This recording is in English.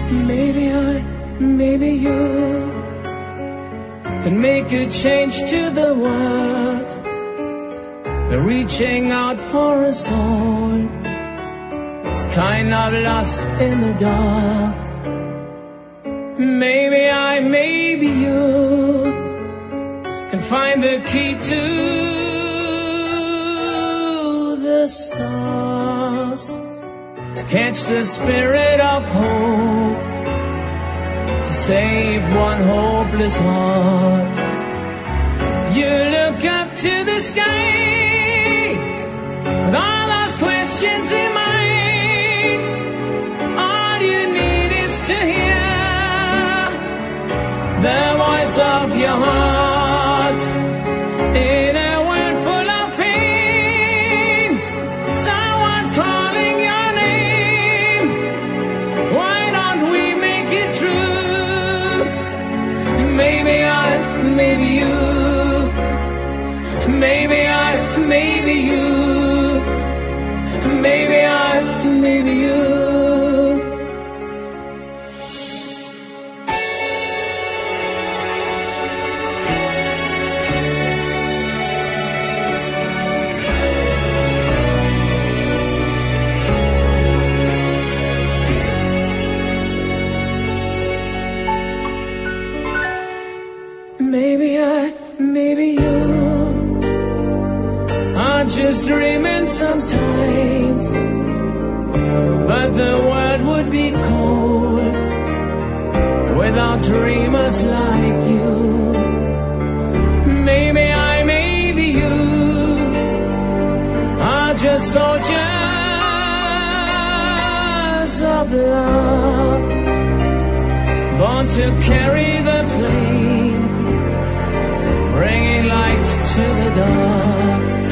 maybe you can make a change to the world. We're reaching out for a soul. It's kind of lost in the dark. Maybe you can find the key to the stars, to catch the spirit of hope, to save one hopeless heart. You look up to the sky with all those questions in mind. All you need is to hear the voice of your heart. In a world full of pain, someone's calling your name. Why don't we make it true? Maybe you, maybe you, maybe you. Maybe you are just dreaming sometimes, but the world would be cold without dreamers like you. Maybe you are just soldiers of love, born to carry the flame, bringing light to the dark.